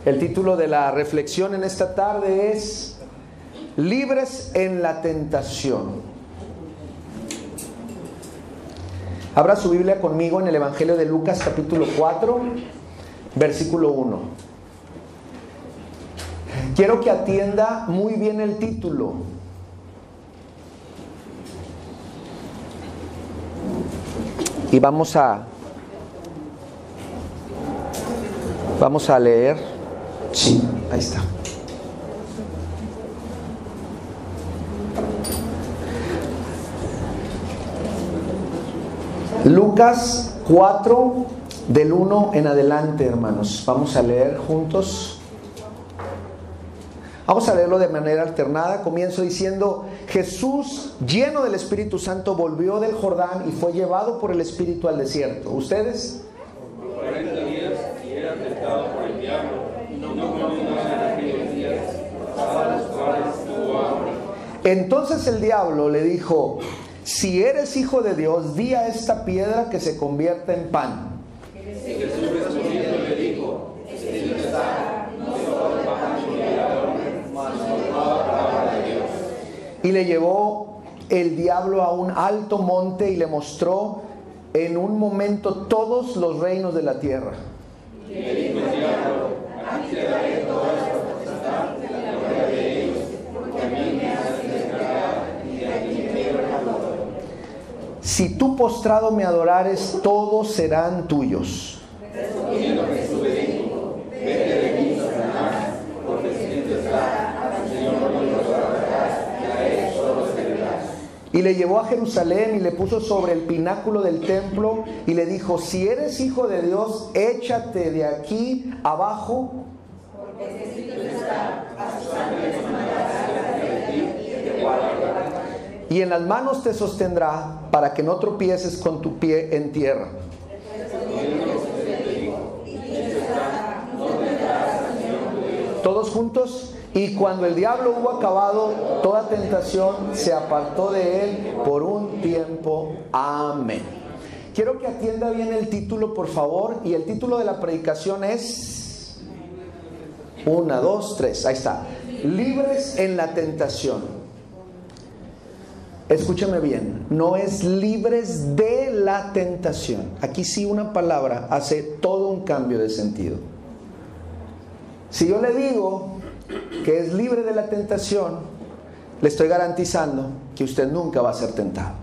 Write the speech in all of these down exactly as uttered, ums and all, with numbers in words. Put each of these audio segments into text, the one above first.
El título de la reflexión en esta tarde es Libres en la tentación. Abra su Biblia conmigo en el Evangelio de Lucas capítulo cuatro, versículo uno. Quiero que atienda muy bien el título. Y vamos a Vamos a leer. Sí, ahí está. Lucas cuatro, del uno en adelante, hermanos. Vamos a leer juntos. Vamos a leerlo de manera alternada. Comienzo diciendo: Jesús, lleno del Espíritu Santo, volvió del Jordán y fue llevado por el Espíritu al desierto. ¿Ustedes? Por cuarenta días y era tentado por el diablo, y no comió nada en aquellos días, pasados los cuales tuvo hambre. Entonces el diablo le dijo: si eres hijo de Dios, di a esta piedra que se convierta en pan. Y Jesús respondiendo le dijo: escrito está, no solo de pan vivirá el hombre, mas por toda palabra de Dios. Y le llevó el diablo a un alto monte y le mostró en un momento todos los reinos de la tierra. Y le dijo el diablo: a ti te daré toda esta potestad de la gloria de ellos, porque a mí me has sido entregada y de ti me dio el todo. Si tú postrado me adorares, todos serán tuyos. Respondiendo Jesús le dijo: vete de mí, Satanás, porque escrito está, al Señor Dios adorarás y a él solo servirás. Y le llevó a Jerusalén y le puso sobre el pináculo del templo y le dijo: si eres hijo de Dios, échate de aquí abajo, porque escrito está, a sus ángeles mandará de ti y te guardará. y en las manos te sostendrá para que no tropieces con tu pie en tierra. Todos juntos. Y cuando el diablo hubo acabado toda tentación, se apartó de él por un tiempo. Amén. Quiero que atienda bien el título, por favor. Y el título de la predicación es... Una, dos, tres. Ahí está. Libres en la tentación. Escúchame bien. No es libres de la tentación. Aquí sí una palabra hace todo un cambio de sentido. Si yo le digo que es libre de la tentación, le estoy garantizando que usted nunca va a ser tentado.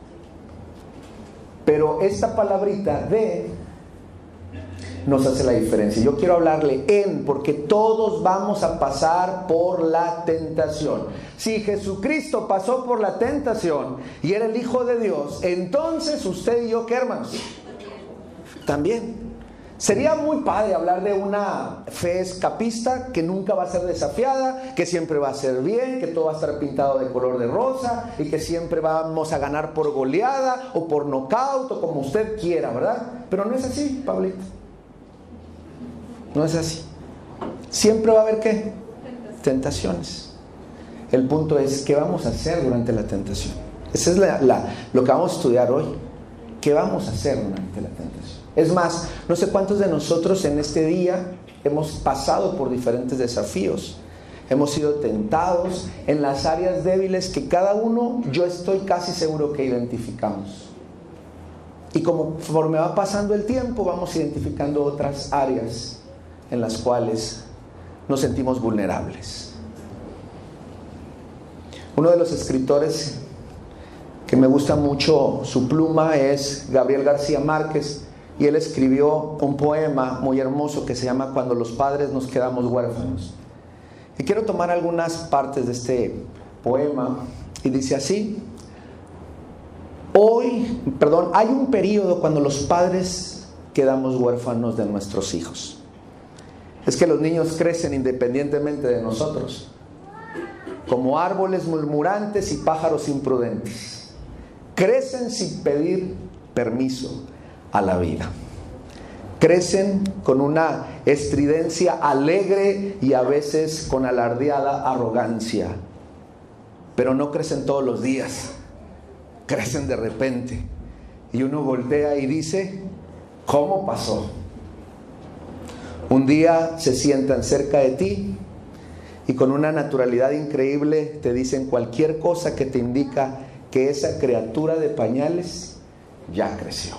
Pero esta palabrita de nos hace la diferencia. Yo quiero hablarle en, porque todos vamos a pasar por la tentación. Si Jesucristo pasó por la tentación y era el Hijo de Dios, entonces usted y yo, ¿qué, hermanos? También. Sería muy padre hablar de una fe escapista que nunca va a ser desafiada, que siempre va a ser bien, que todo va a estar pintado de color de rosa y que siempre vamos a ganar por goleada o por nocaut o como usted quiera, ¿verdad? Pero no es así, Pablito. No es así. Siempre va a haber ¿qué? Tentaciones. El punto es, ¿qué vamos a hacer durante la tentación? Esa es la, la, lo que vamos a estudiar hoy. ¿Qué vamos a hacer durante la tentación? Es más, no sé cuántos de nosotros en este día hemos pasado por diferentes desafíos. Hemos sido tentados en las áreas débiles que cada uno, yo estoy casi seguro que identificamos. Y conforme va pasando el tiempo, vamos identificando otras áreas en las cuales nos sentimos vulnerables. Uno de los escritores que me gusta mucho su pluma es Gabriel García Márquez. Y él escribió un poema muy hermoso que se llama Cuando los padres nos quedamos huérfanos. Y quiero tomar algunas partes de este poema. Y dice así: Hoy, perdón, hay un periodo cuando los padres quedamos huérfanos de nuestros hijos. Es que los niños crecen independientemente de nosotros, como árboles murmurantes y pájaros imprudentes. Crecen sin pedir permiso a la vida. Crecen con una estridencia alegre y a veces con alardeada arrogancia. Pero no crecen todos los días. Crecen de repente. Y uno voltea y dice: ¿cómo pasó? Un día se sientan cerca de ti y con una naturalidad increíble te dicen cualquier cosa que te indica que esa criatura de pañales ya creció.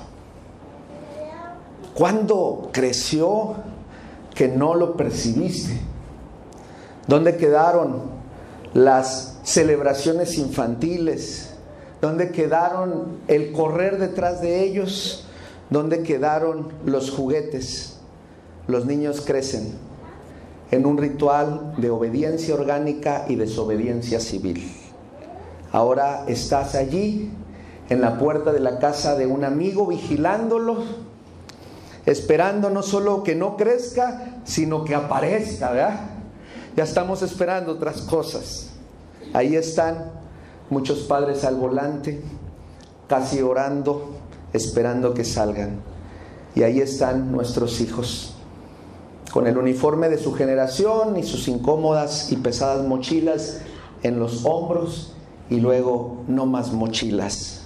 ¿Cuándo creció que no lo percibiste? ¿Dónde quedaron las celebraciones infantiles? ¿Dónde quedaron el correr detrás de ellos? ¿Dónde quedaron los juguetes? Los niños crecen en un ritual de obediencia orgánica y desobediencia civil. Ahora estás allí en la puerta de la casa de un amigo vigilándolo, esperando no solo que no crezca, sino que aparezca, ¿verdad? Ya estamos esperando otras cosas. Ahí están muchos padres al volante, casi orando, esperando que salgan. Y ahí están nuestros hijos, con el uniforme de su generación y sus incómodas y pesadas mochilas en los hombros, y luego no más mochilas.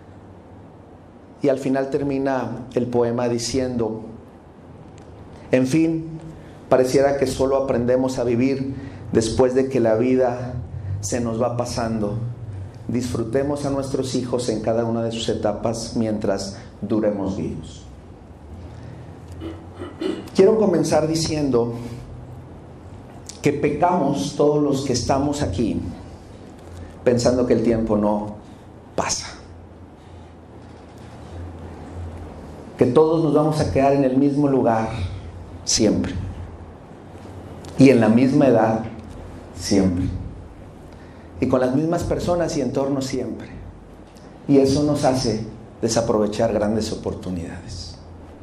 Y al final termina el poema diciendo: en fin, pareciera que solo aprendemos a vivir después de que la vida se nos va pasando. Disfrutemos a nuestros hijos en cada una de sus etapas mientras duremos vivos. Quiero comenzar diciendo que pecamos todos los que estamos aquí pensando que el tiempo no pasa, que todos nos vamos a quedar en el mismo lugar siempre y en la misma edad siempre y con las mismas personas y entornos siempre, y eso nos hace desaprovechar grandes oportunidades.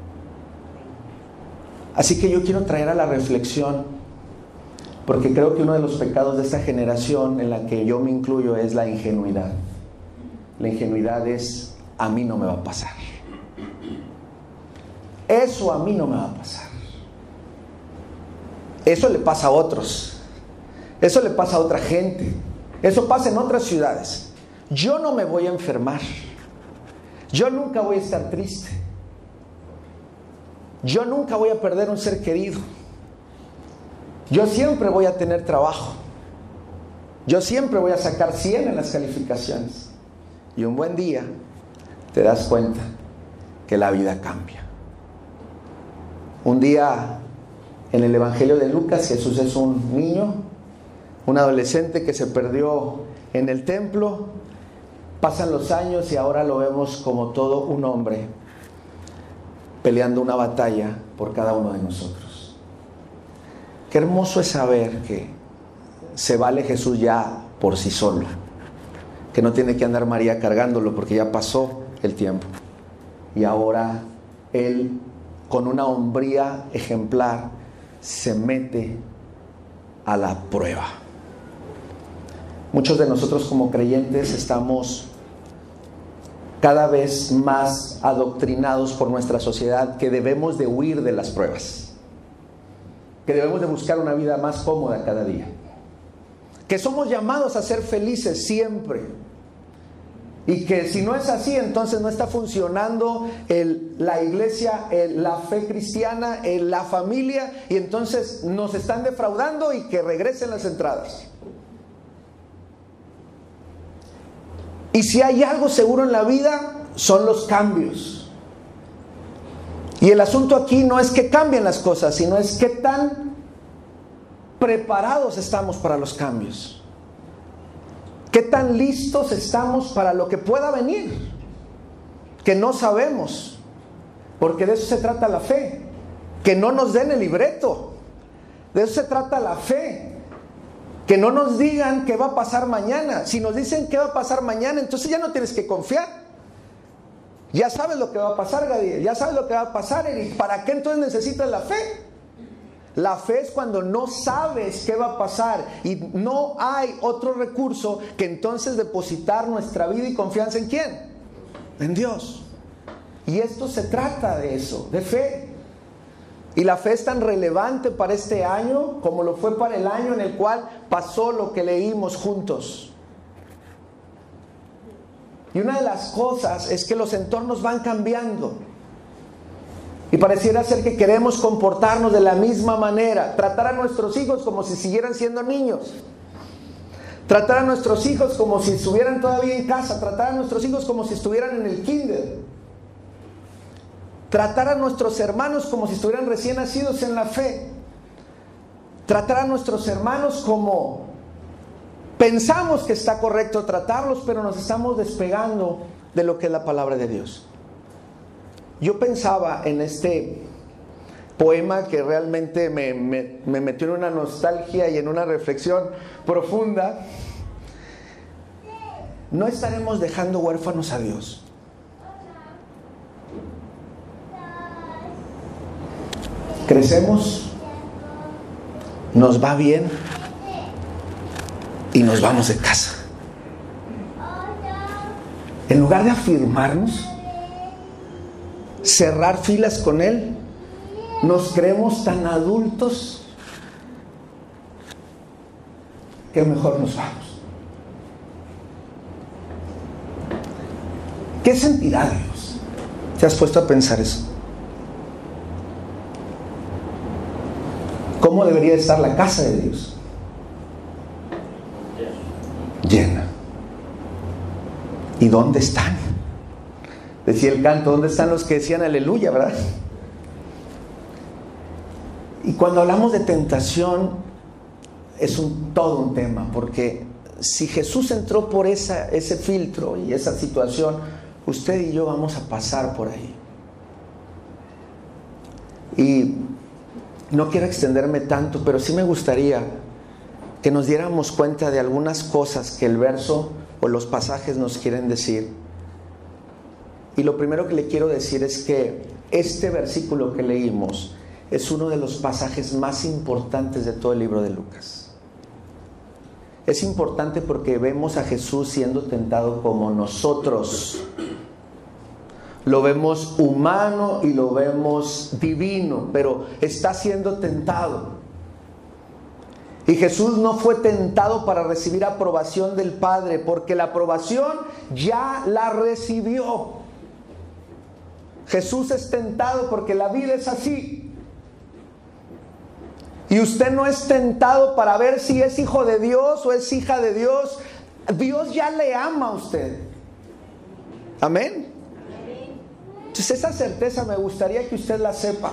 Así que yo quiero traer a la reflexión, porque creo que uno de los pecados de esta generación, en la que yo me incluyo, es la ingenuidad. La ingenuidad es: a mí no me va a pasar. Eso a mí no me va a pasar. Eso le pasa a otros. Eso le pasa a otra gente. Eso pasa en otras ciudades. Yo no me voy a enfermar. Yo nunca voy a estar triste. Yo nunca voy a perder un ser querido. Yo siempre voy a tener trabajo. Yo siempre voy a sacar cien en las calificaciones. Y un buen día te das cuenta que la vida cambia. Un día en el Evangelio de Lucas, Jesús es un niño, un adolescente que se perdió en el templo. Pasan los años y ahora lo vemos como todo un hombre peleando una batalla por cada uno de nosotros. Qué hermoso es saber que se vale Jesús ya por sí solo, que no tiene que andar María cargándolo porque ya pasó el tiempo. Y ahora Él, con una hombría ejemplar, se mete a la prueba. Muchos de nosotros como creyentes estamos cada vez más adoctrinados por nuestra sociedad que debemos de huir de las pruebas, que debemos de buscar una vida más cómoda cada día, que somos llamados a ser felices siempre, y que si no es así, entonces no está funcionando el, la iglesia, el, la fe cristiana, el, la familia, y entonces nos están defraudando y que regresen las entradas. Y si hay algo seguro en la vida, son los cambios. Y el asunto aquí no es que cambien las cosas, sino es qué tan preparados estamos para los cambios. Qué tan listos estamos para lo que pueda venir, que no sabemos, porque de eso se trata la fe. Que no nos den el libreto, de eso se trata la fe. Que no nos digan qué va a pasar mañana. Si nos dicen qué va a pasar mañana, entonces ya no tienes que confiar. Ya sabes lo que va a pasar, Gadiel. Ya sabes lo que va a pasar, Eric. ¿Para qué entonces necesitas la fe? La fe es cuando no sabes qué va a pasar y no hay otro recurso que entonces depositar nuestra vida y confianza en ¿quién? En Dios. Y esto se trata de eso, de fe. Y la fe es tan relevante para este año como lo fue para el año en el cual pasó lo que leímos juntos. Y una de las cosas es que los entornos van cambiando. Y Y pareciera ser que queremos comportarnos de la misma manera, tratar a nuestros hijos como si siguieran siendo niños, tratar a nuestros hijos como si estuvieran todavía en casa, tratar a nuestros hijos como si estuvieran en el kinder, tratar a nuestros hermanos como si estuvieran recién nacidos en la fe, tratar a nuestros hermanos como pensamos que está correcto tratarlos, pero nos estamos despegando de lo que es la palabra de Dios. Yo pensaba en este poema que realmente me, me, me metió en una nostalgia y en una reflexión profunda. No estaremos dejando huérfanos a Dios. Crecemos, nos va bien y nos vamos de casa. En lugar de afirmarnos, cerrar filas con Él, nos creemos tan adultos que mejor nos vamos. ¿Qué sentirá Dios? ¿Te has puesto a pensar eso? ¿Cómo debería estar la casa de Dios? Llena. ¿Y dónde están? Decía el canto, ¿dónde están los que decían aleluya, verdad? Y cuando hablamos de tentación, es un, todo un tema, porque si Jesús entró por esa, ese filtro y esa situación, usted y yo vamos a pasar por ahí. Y no quiero extenderme tanto, pero sí me gustaría que nos diéramos cuenta de algunas cosas que el verso o los pasajes nos quieren decir. Y lo primero que le quiero decir es que este versículo que leímos es uno de los pasajes más importantes de todo el libro de Lucas. Es importante porque vemos a Jesús siendo tentado como nosotros. Lo vemos humano y lo vemos divino, pero está siendo tentado. Y Jesús no fue tentado para recibir aprobación del Padre, porque la aprobación ya la recibió. Jesús es tentado porque la vida es así. Y usted no es tentado para ver si es hijo de Dios o es hija de Dios. Dios ya le ama a usted. Amén. Entonces esa certeza me gustaría que usted la sepa.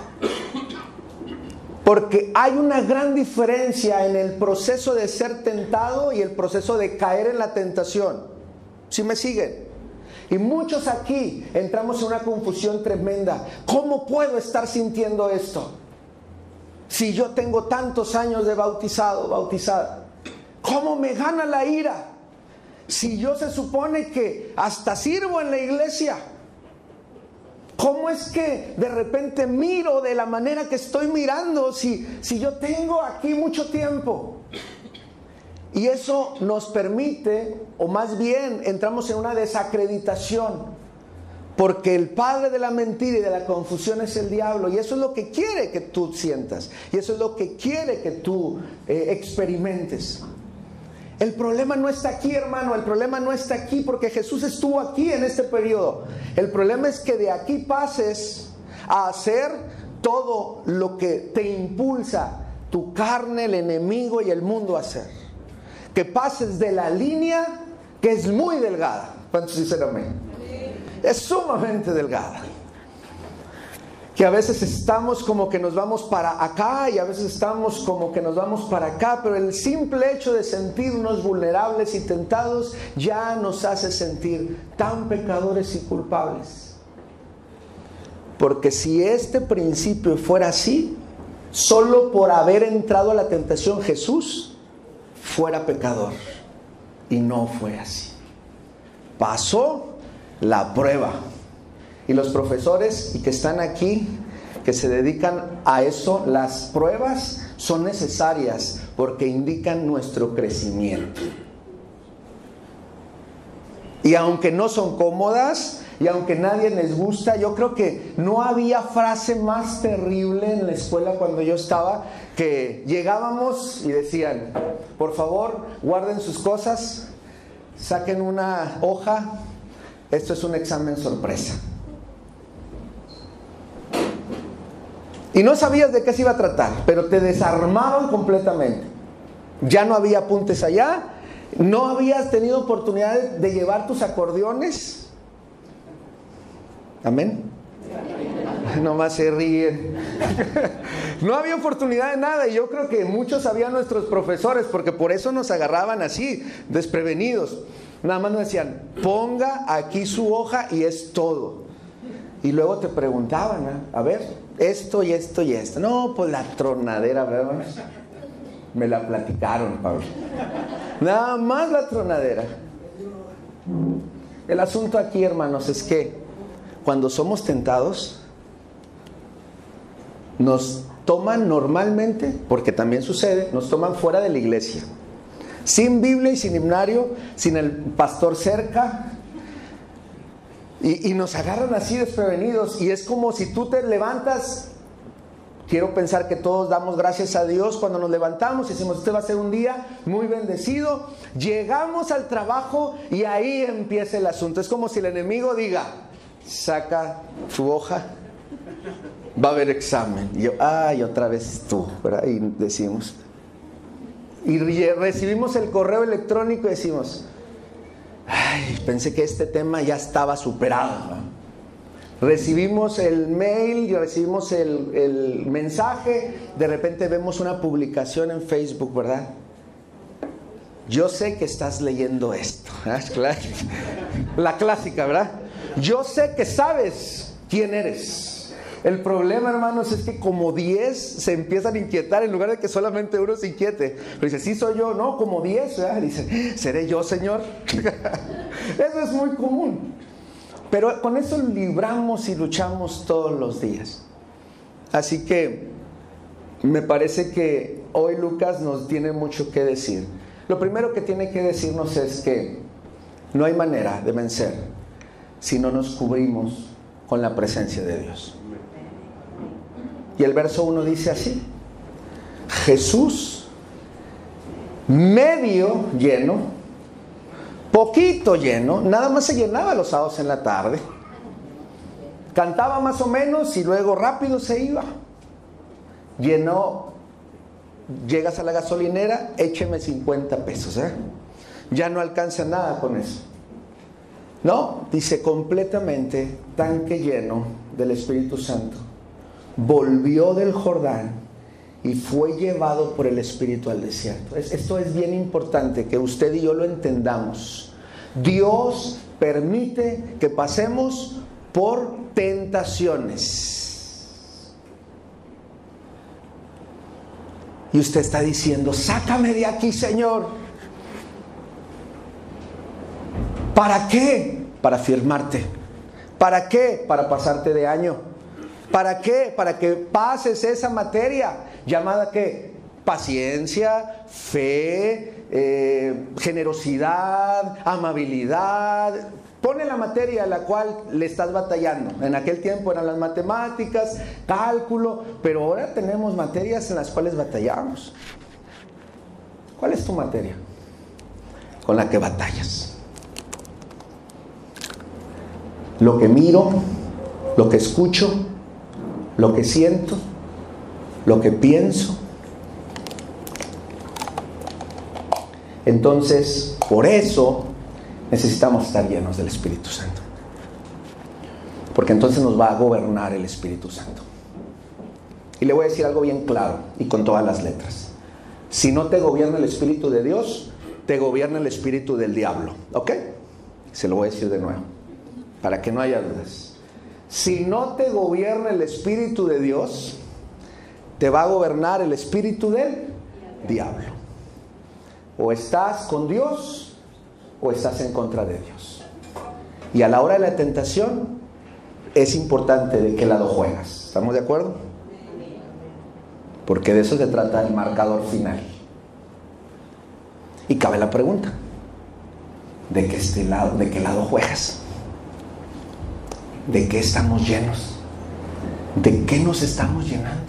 Porque hay una gran diferencia en el proceso de ser tentado y el proceso de caer en la tentación. ¿Sí me siguen? Y muchos aquí entramos en una confusión tremenda. ¿Cómo puedo estar sintiendo esto? Si yo tengo tantos años de bautizado, bautizada. ¿Cómo me gana la ira? Si yo se supone que hasta sirvo en la iglesia. ¿Cómo es que de repente miro de la manera que estoy mirando si, si yo tengo aquí mucho tiempo? Y eso nos permite, o más bien entramos en una desacreditación, porque el padre de la mentira y de la confusión es el diablo, y eso es lo que quiere que tú sientas, y eso es lo que quiere que tú eh, experimentes. El problema no está aquí, hermano, el problema no está aquí porque Jesús estuvo aquí en este periodo. El problema es que de aquí pases a hacer todo lo que te impulsa tu carne, el enemigo y el mundo a hacer. Que pases de la línea que es muy delgada. ¿Cuántos dicen amén? Es sumamente delgada. Que a veces estamos como que nos vamos para acá y a veces estamos como que nos vamos para acá, pero el simple hecho de sentirnos vulnerables y tentados ya nos hace sentir tan pecadores y culpables. Porque si este principio fuera así, solo por haber entrado a la tentación Jesús fuera pecador, y no fue así. Pasó la prueba. Y los profesores y que están aquí, que se dedican a eso, las pruebas son necesarias porque indican nuestro crecimiento. Y aunque no son cómodas, y aunque nadie les gusta, yo creo que no había frase más terrible en la escuela cuando yo estaba, que llegábamos y decían, por favor, guarden sus cosas, saquen una hoja, esto es un examen sorpresa. Y no sabías de qué se iba a tratar, pero te desarmaban completamente. Ya no había apuntes allá, no habías tenido oportunidad de llevar tus acordeones. Amén. Nomás se ríen. No había oportunidad de nada, y yo creo que muchos sabían nuestros profesores, porque por eso nos agarraban así, desprevenidos. Nada más nos decían, ponga aquí su hoja y es todo. Y luego te preguntaban, ¿eh? A ver, esto y esto y esto. No, pues la tronadera, ¿verdad? Me la platicaron, Pablo. Nada más la tronadera. El asunto aquí, hermanos, es que cuando somos tentados, nos toman normalmente, porque también sucede, nos toman fuera de la iglesia. Sin Biblia y sin himnario, sin el pastor cerca. Y, y nos agarran así desprevenidos. Y es como si tú te levantas. Quiero pensar que todos damos gracias a Dios cuando nos levantamos y decimos, este va a ser un día muy bendecido. Llegamos al trabajo y ahí empieza el asunto. Es como si el enemigo diga, saca tu hoja, va a haber examen. Y yo, ay, otra vez tú, ¿verdad? Y decimos, y recibimos el correo electrónico y decimos, ay, pensé que este tema ya estaba superado, ¿no? Recibimos el mail y recibimos el, el mensaje, de repente vemos una publicación en Facebook, ¿verdad? Yo sé que estás leyendo esto. La clásica, ¿verdad? Yo sé que sabes quién eres. El problema, hermanos, es que como diez se empiezan a inquietar en lugar de que solamente uno se inquiete. Pero dice, sí soy yo, no, como diez, ¿verdad? Dice, ¿seré yo, Señor? Eso es muy común. Pero con eso libramos y luchamos todos los días. Así que me parece que hoy Lucas nos tiene mucho que decir. Lo primero que tiene que decirnos es que no hay manera de vencer si no nos cubrimos con la presencia de Dios. Y el verso uno dice así: Jesús, medio lleno, poquito lleno, nada más se llenaba los sábados en la tarde, cantaba más o menos y luego rápido se iba. Llenó, llegas a la gasolinera, écheme cincuenta pesos, ¿eh? Ya no alcanza nada con eso. No, dice completamente tanque lleno del Espíritu Santo. Volvió del Jordán y fue llevado por el Espíritu al desierto. Esto es bien importante que usted y yo lo entendamos. Dios permite que pasemos por tentaciones. Y usted está diciendo, sácame de aquí, Señor. ¿Para qué? Para firmarte. ¿Para qué? Para pasarte de año. ¿Para qué? Para que pases esa materia llamada ¿qué? Paciencia, fe, eh, generosidad, amabilidad. Pone la materia a la cual le estás batallando. En aquel tiempo eran las matemáticas, cálculo, pero ahora tenemos materias en las cuales batallamos. ¿Cuál es tu materia con la que batallas? Lo que miro, lo que escucho, lo que siento, lo que pienso. Entonces, por eso necesitamos estar llenos del Espíritu Santo. Porque entonces nos va a gobernar el Espíritu Santo. Y le voy a decir algo bien claro y con todas las letras. Si no te gobierna el Espíritu de Dios, te gobierna el espíritu del diablo. ¿Ok? Se lo voy a decir de nuevo, para que no haya dudas. Si no te gobierna el Espíritu de Dios, te va a gobernar el espíritu del diablo. O estás con Dios o estás en contra de Dios. Y a la hora de la tentación es importante de qué lado juegas. ¿Estamos de acuerdo? Porque de eso se trata el marcador final. Y cabe la pregunta: ¿de qué, este lado, de qué lado juegas? ¿De qué estamos llenos? ¿De qué nos estamos llenando?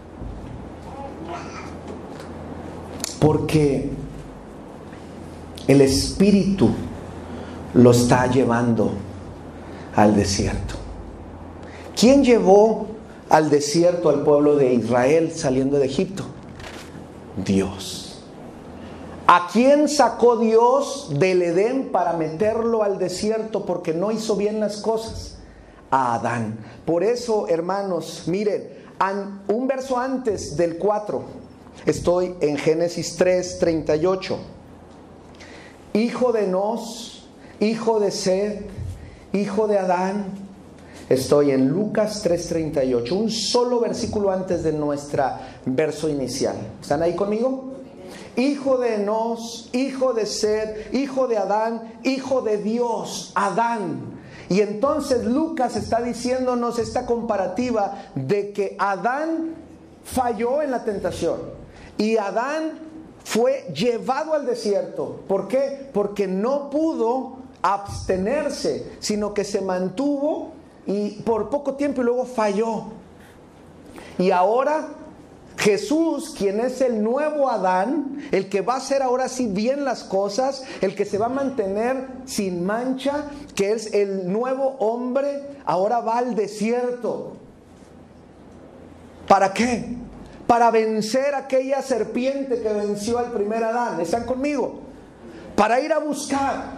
Porque el Espíritu lo está llevando al desierto. ¿Quién llevó al desierto al pueblo de Israel saliendo de Egipto? Dios. ¿A quién sacó Dios del Edén para meterlo al desierto porque no hizo bien las cosas? A Adán. Por eso, hermanos, miren, un verso antes del cuatro, estoy en Génesis tres, treinta y ocho. Hijo de Nos, hijo de Seth, hijo de Adán. Estoy en Lucas tres, treinta y ocho, un solo versículo antes de nuestro verso inicial. ¿Están ahí conmigo? Hijo de Nos, hijo de Seth, hijo de Adán, hijo de Dios, Adán. Y entonces Lucas está diciéndonos esta comparativa de que Adán falló en la tentación y Adán fue llevado al desierto. ¿Por qué? Porque no pudo abstenerse, sino que se mantuvo y por poco tiempo y luego falló. Y ahora Jesús, quien es el nuevo Adán, el que va a hacer ahora sí bien las cosas, el que se va a mantener sin mancha, que es el nuevo hombre, ahora va al desierto. ¿Para qué? Para vencer aquella serpiente que venció al primer Adán. ¿Están conmigo? Para ir a buscar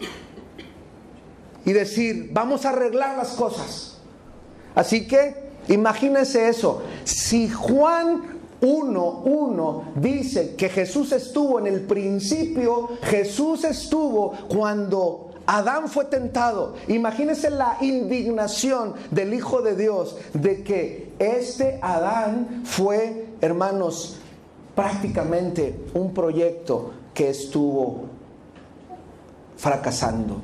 y decir, vamos a arreglar las cosas. Así que imagínense eso. Si Juan uno, uno dice que Jesús estuvo en el principio, Jesús estuvo cuando Adán fue tentado. Imagínense la indignación del Hijo de Dios de que este Adán fue, hermanos, prácticamente un proyecto que estuvo fracasando.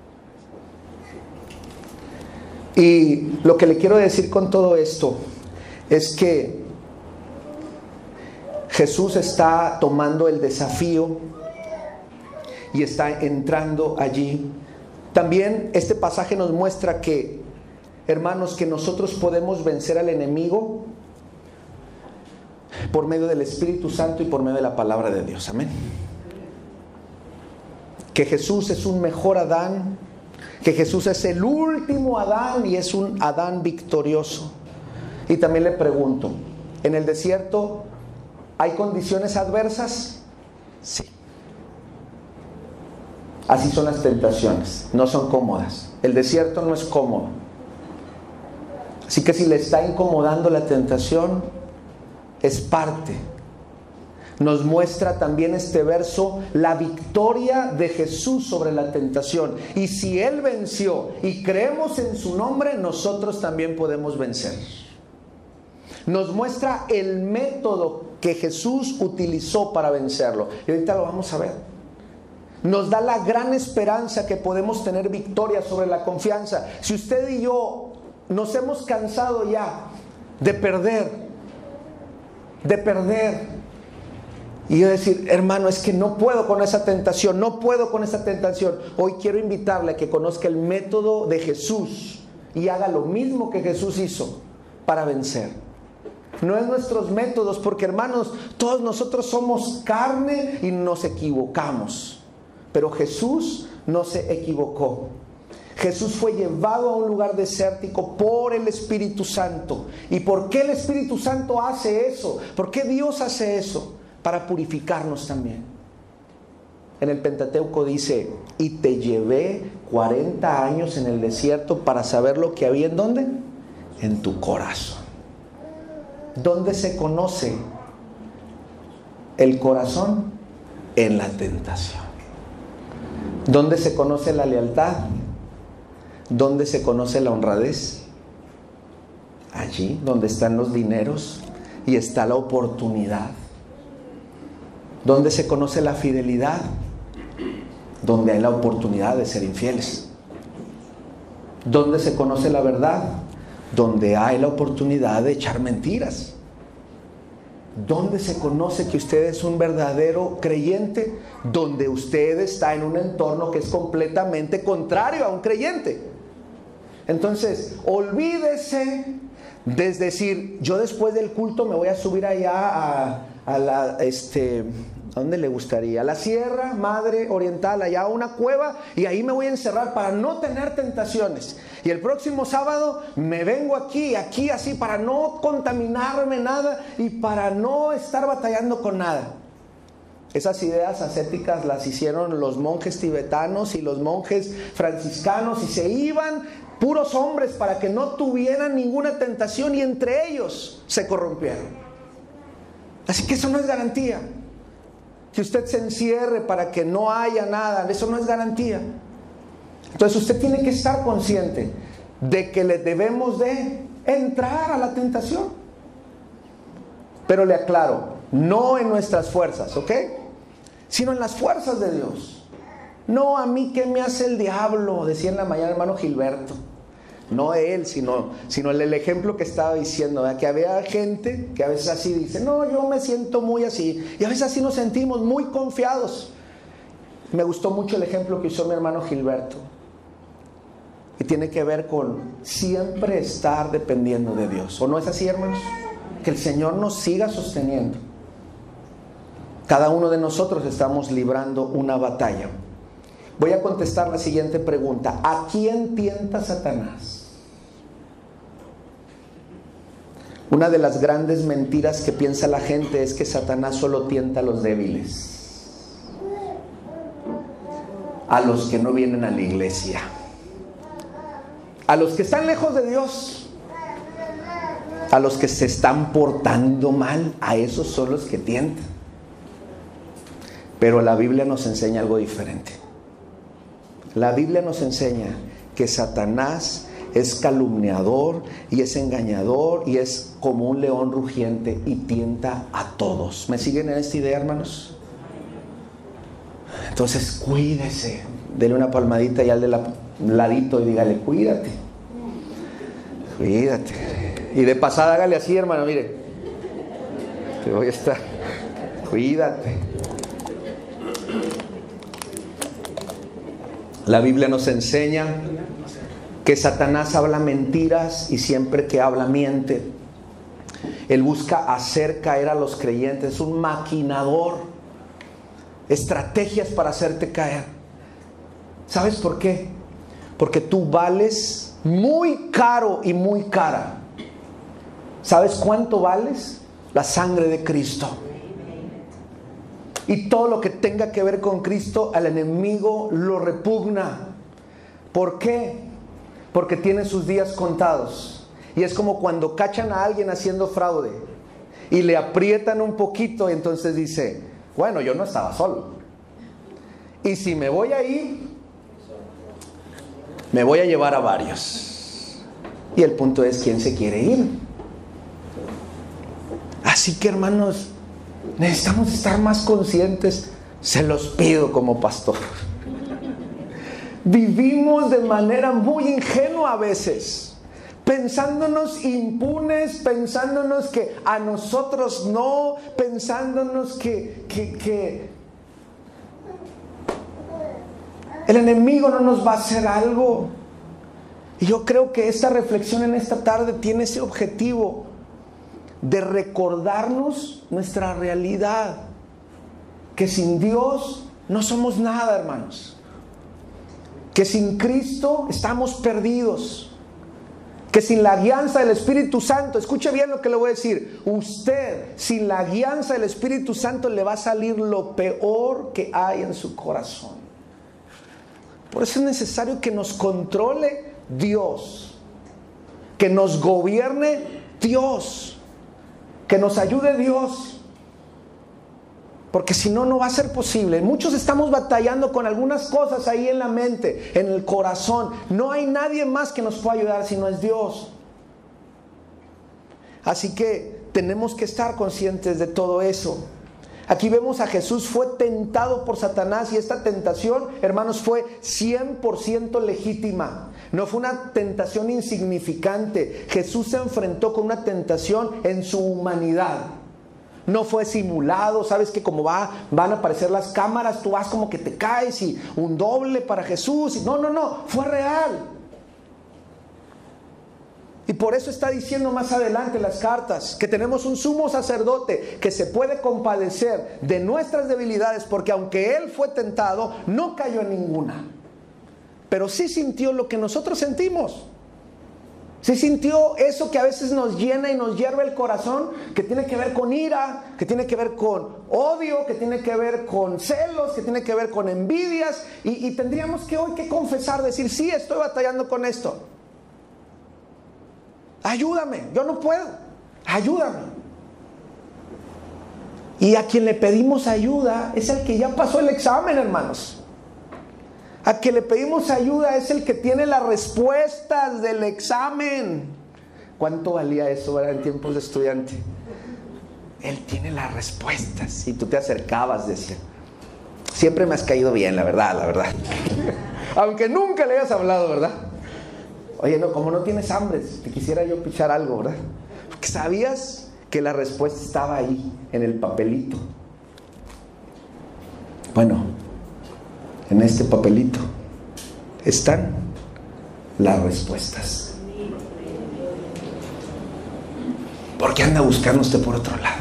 Y lo que le quiero decir con todo esto es que Jesús está tomando el desafío y está entrando allí. También este pasaje nos muestra que, hermanos, que nosotros podemos vencer al enemigo por medio del Espíritu Santo y por medio de la palabra de Dios. Amén. Que Jesús es un mejor Adán, que Jesús es el último Adán y es un Adán victorioso. Y también le pregunto, ¿en el desierto hay condiciones adversas? Sí. Así son las tentaciones, no son cómodas. El desierto no es cómodo. Así que si le está incomodando la tentación, es parte. Nos muestra también este verso la victoria de Jesús sobre la tentación. Y si Él venció y creemos en su nombre, nosotros también podemos vencer. Nos muestra el método que Jesús utilizó para vencerlo. Y ahorita lo vamos a ver. Nos da la gran esperanza que podemos tener victoria sobre la confianza. Si usted y yo nos hemos cansado ya de perder, de perder, y yo decir, hermano, es que no puedo con esa tentación, no puedo con esa tentación. Hoy quiero invitarle a que conozca el método de Jesús y haga lo mismo que Jesús hizo para vencer. No es nuestros métodos, porque hermanos, todos nosotros somos carne y nos equivocamos. Pero Jesús no se equivocó. Jesús fue llevado a un lugar desértico por el Espíritu Santo. ¿Y por qué el Espíritu Santo hace eso? ¿Por qué Dios hace eso? Para purificarnos también. En el Pentateuco dice, y te llevé cuarenta años en el desierto para saber lo que había en ¿dónde? En tu corazón. ¿Dónde se conoce el corazón? En la tentación. ¿Dónde se conoce la lealtad? ¿Dónde se conoce la honradez? Allí donde están los dineros y está la oportunidad. ¿Dónde se conoce la fidelidad? Donde hay la oportunidad de ser infieles. ¿Dónde se conoce la verdad? Donde hay la oportunidad de echar mentiras. ¿Dónde se conoce que usted es un verdadero creyente? Donde usted está en un entorno que es completamente contrario a un creyente. Entonces, olvídese de decir, yo después del culto me voy a subir allá a, a la, este, ¿A dónde le gustaría? A la Sierra Madre Oriental, allá a una cueva, y ahí me voy a encerrar para no tener tentaciones. Y el próximo sábado me vengo aquí, aquí así, para no contaminarme nada y para no estar batallando con nada. Esas ideas ascéticas las hicieron los monjes tibetanos y los monjes franciscanos, y se iban puros hombres para que no tuvieran ninguna tentación, y entre ellos se corrompieron. Así que eso no es garantía. Que usted se encierre para que no haya nada, eso no es garantía. Entonces usted tiene que estar consciente de que le debemos de entrar a la tentación. Pero le aclaro, no en nuestras fuerzas, ¿ok? Sino en las fuerzas de Dios. No a mí que me hace el diablo, decía en la mañana el hermano Gilberto. No él, sino, sino el, el ejemplo que estaba diciendo, ¿verdad? Que había gente que a veces así dice, no, yo me siento muy así. Y a veces así nos sentimos muy confiados. Me gustó mucho el ejemplo que usó mi hermano Gilberto. Y tiene que ver con siempre estar dependiendo de Dios. ¿O no es así, hermanos? Que el Señor nos siga sosteniendo. Cada uno de nosotros estamos librando una batalla. Voy a contestar la siguiente pregunta. ¿A quién tienta Satanás? Una de las grandes mentiras que piensa la gente es que Satanás solo tienta a los débiles, a los que no vienen a la iglesia, a los que están lejos de Dios, a los que se están portando mal. A esos son los que tientan. Pero la Biblia nos enseña algo diferente. La Biblia nos enseña que Satanás es calumniador y es engañador y es como un león rugiente y tienta a todos. ¿Me siguen en esta idea, hermanos? Entonces cuídese. Dele una palmadita y al de la, ladito y dígale, cuídate. Cuídate. Y de pasada hágale así, hermano, mire. Te voy a estar. Cuídate. La Biblia nos enseña que Satanás habla mentiras y siempre que habla miente. Él busca hacer caer a los creyentes, es un maquinador, estrategias para hacerte caer. ¿Sabes por qué? Porque tú vales muy caro y muy cara. ¿Sabes cuánto vales? La sangre de Cristo. Y todo lo que tenga que ver con Cristo, al enemigo lo repugna. ¿Por qué? Porque tiene sus días contados. Y es como cuando cachan a alguien haciendo fraude y le aprietan un poquito, y entonces dice, bueno, yo no estaba solo. Y si me voy a ir, me voy a llevar a varios. Y el punto es, ¿quién se quiere ir? Así que, hermanos, necesitamos estar más conscientes. Se los pido como pastor. Vivimos de manera muy ingenua a veces, pensándonos impunes, pensándonos que a nosotros no, pensándonos que, que, que el enemigo no nos va a hacer algo. Y yo creo que esta reflexión en esta tarde tiene ese objetivo de recordarnos nuestra realidad, que sin Dios no somos nada, hermanos, que sin Cristo estamos perdidos, que sin la guianza del Espíritu Santo, escuche bien lo que le voy a decir, usted sin la guianza del Espíritu Santo le va a salir lo peor que hay en su corazón. Por eso es necesario que nos controle Dios, que nos gobierne Dios, que nos ayude Dios, porque si no, no va a ser posible. Muchos estamos batallando con algunas cosas ahí en la mente, en el corazón. No hay nadie más que nos pueda ayudar si no es Dios. Así que tenemos que estar conscientes de todo eso. Aquí vemos a Jesús, fue tentado por Satanás, y esta tentación, hermanos, fue cien por ciento legítima. No fue una tentación insignificante. Jesús se enfrentó con una tentación en su humanidad. No fue simulado. Sabes que como va, van a aparecer las cámaras, tú vas como que te caes y un doble para Jesús. No, no, no, fue real. Y por eso está diciendo más adelante las cartas que tenemos un sumo sacerdote que se puede compadecer de nuestras debilidades, porque aunque Él fue tentado, no cayó en ninguna, pero sí sintió lo que nosotros sentimos. Sí sintió eso que a veces nos llena y nos hierve el corazón, que tiene que ver con ira, que tiene que ver con odio, que tiene que ver con celos, que tiene que ver con envidias. Y, y tendríamos que hoy que confesar, decir, sí, estoy batallando con esto. Ayúdame, yo no puedo, ayúdame. Y a quien le pedimos ayuda es el que ya pasó el examen, hermanos. A quien le pedimos ayuda es el que tiene las respuestas del examen. ¿Cuánto valía eso, verdad, en tiempos de estudiante? Él tiene las respuestas. Y tú te acercabas, decía. Siempre me has caído bien, la verdad, la verdad. Aunque nunca le hayas hablado, ¿verdad? Oye, no, como no tienes hambre, te quisiera yo pichar algo, ¿verdad? Porque sabías que la respuesta estaba ahí, en el papelito. Bueno, en este papelito están las respuestas. ¿Por qué anda buscando usted por otro lado?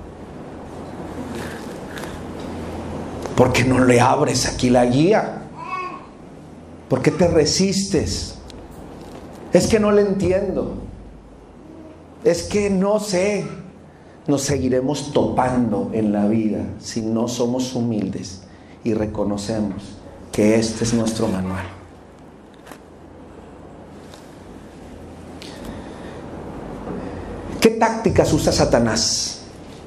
¿Por qué no le abres aquí la guía? ¿Por qué te resistes? Es que no le entiendo. Es que no sé. Nos seguiremos topando en la vida si no somos humildes y reconocemos que este es nuestro manual. ¿Qué tácticas usa Satanás?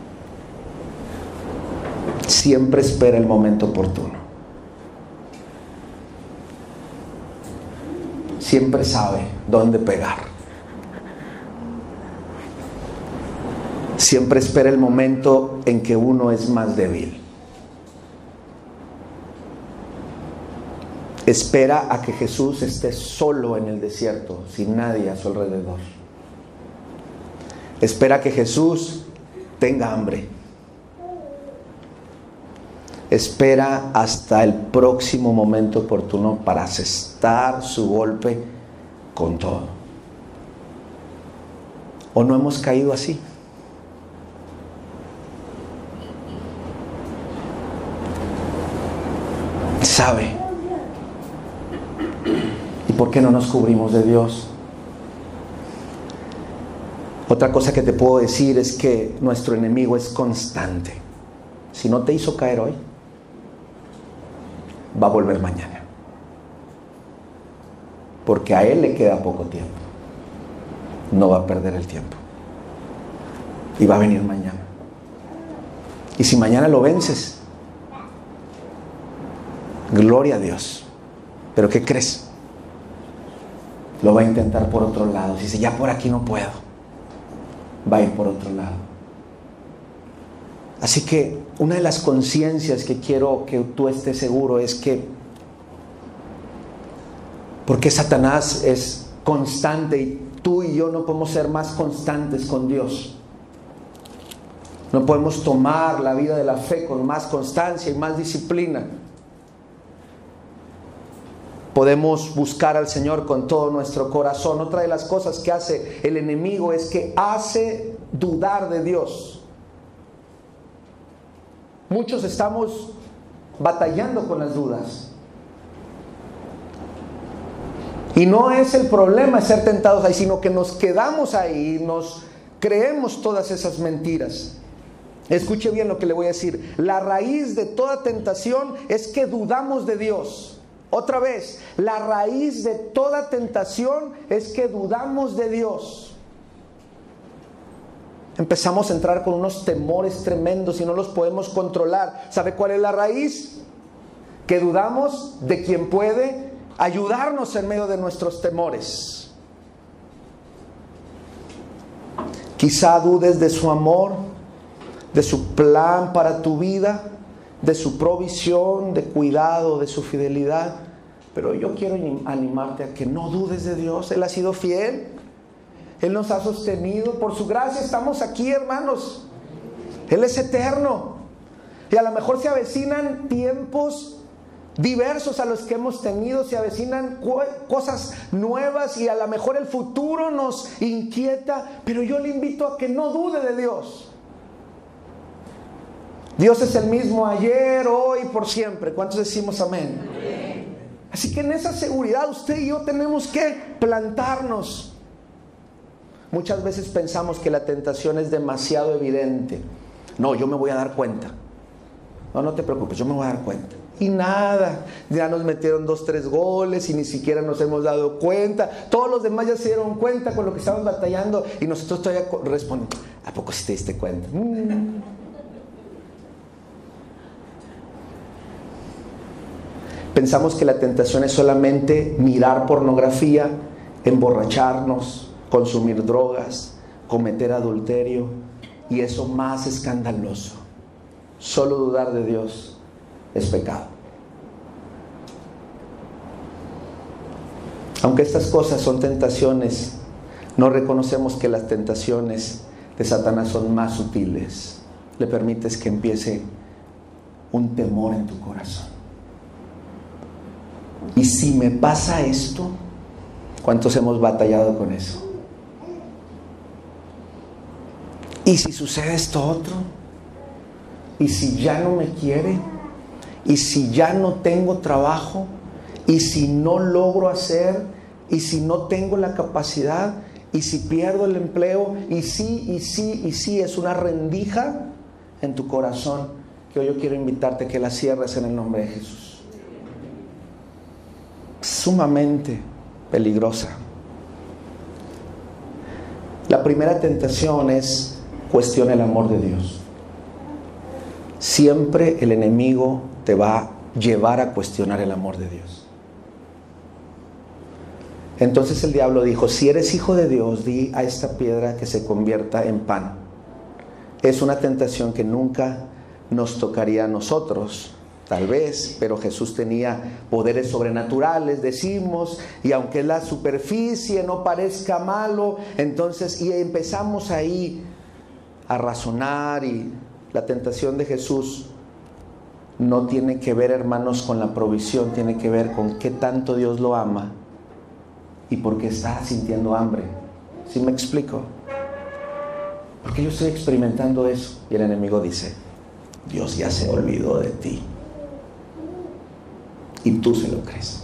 Siempre espera el momento oportuno. Siempre sabe dónde pegar. Siempre espera el momento en que uno es más débil. Espera a que Jesús esté solo en el desierto, sin nadie a su alrededor. Espera a que Jesús tenga hambre. Espera hasta el próximo momento oportuno para asestar su golpe con todo. ¿O no hemos caído así? Sabe. ¿Y por qué no nos cubrimos de Dios? Otra cosa que te puedo decir es que nuestro enemigo es constante. Si no te hizo caer hoy, va a volver mañana. Porque a él le queda poco tiempo. No va a perder el tiempo. Y va a venir mañana. Y si mañana lo vences, gloria a Dios. ¿Pero qué crees? Lo va a intentar por otro lado. Si dice, ya por aquí no puedo, va a ir por otro lado. Así que una de las conciencias que quiero que tú estés seguro es que, porque Satanás es constante y tú y yo no podemos ser más constantes con Dios. No podemos tomar la vida de la fe con más constancia y más disciplina. Podemos buscar al Señor con todo nuestro corazón. Otra de las cosas que hace el enemigo es que hace dudar de Dios. Muchos estamos batallando con las dudas. Y no es el problema ser tentados ahí, sino que nos quedamos ahí, nos creemos todas esas mentiras. Escuche bien lo que le voy a decir. La raíz de toda tentación es que dudamos de Dios. Otra vez, la raíz de toda tentación es que dudamos de Dios. Empezamos a entrar con unos temores tremendos y no los podemos controlar. ¿Sabe cuál es la raíz? Que dudamos de quien puede ayudarnos en medio de nuestros temores. Quizá dudes de su amor, de su plan para tu vida, de su provisión, de cuidado, de su fidelidad. Pero yo quiero animarte a que no dudes de Dios. Él ha sido fiel. Él nos ha sostenido. Por su gracia estamos aquí, hermanos. Él es eterno. Y a lo mejor se avecinan tiempos diversos a los que hemos tenido, se avecinan cosas nuevas y a lo mejor el futuro nos inquieta, pero yo le invito a que no dude de Dios. Dios es el mismo ayer, hoy, por siempre. ¿Cuántos decimos amén? Amén. Así que en esa seguridad usted y yo tenemos que plantarnos. Muchas veces pensamos que la tentación es demasiado evidente. No, yo me voy a dar cuenta. No, no te preocupes, yo me voy a dar cuenta. Y nada, ya nos metieron dos, tres goles y ni siquiera nos hemos dado cuenta. Todos los demás ya se dieron cuenta con lo que estaban batallando y nosotros todavía respondemos, ¿a poco sí te diste cuenta? Mm. Pensamos que la tentación es solamente mirar pornografía, emborracharnos, consumir drogas, cometer adulterio, y eso más escandaloso. Solo dudar de Dios es pecado. Aunque estas cosas son tentaciones, no reconocemos que las tentaciones de Satanás son más sutiles. Le permites que empiece un temor en tu corazón. Y si me pasa esto, ¿cuántos hemos batallado con eso? ¿Y si sucede esto otro? ¿Y si ya no me quiere? ¿Y si ya no tengo trabajo? ¿Y si no logro hacer? ¿Y si no tengo la capacidad? ¿Y si pierdo el empleo? Y sí, y sí, y sí, es una rendija en tu corazón que hoy yo quiero invitarte a que la cierres en el nombre de Jesús. Sumamente peligrosa. La primera tentación es cuestiona el amor de Dios. Siempre el enemigo te va a llevar a cuestionar el amor de Dios. Entonces el diablo dijo, si eres hijo de Dios, di a esta piedra que se convierta en pan. Es una tentación que nunca nos tocaría a nosotros, tal vez, pero Jesús tenía poderes sobrenaturales, decimos, y aunque la superficie no parezca malo, entonces, y empezamos ahí a razonar, y la tentación de Jesús no tiene que ver, hermanos, con la provisión, tiene que ver con qué tanto Dios lo ama y por qué está sintiendo hambre. ¿Sí me explico? Porque yo estoy experimentando eso, y el enemigo dice, Dios ya se olvidó de ti. Y tú se lo crees.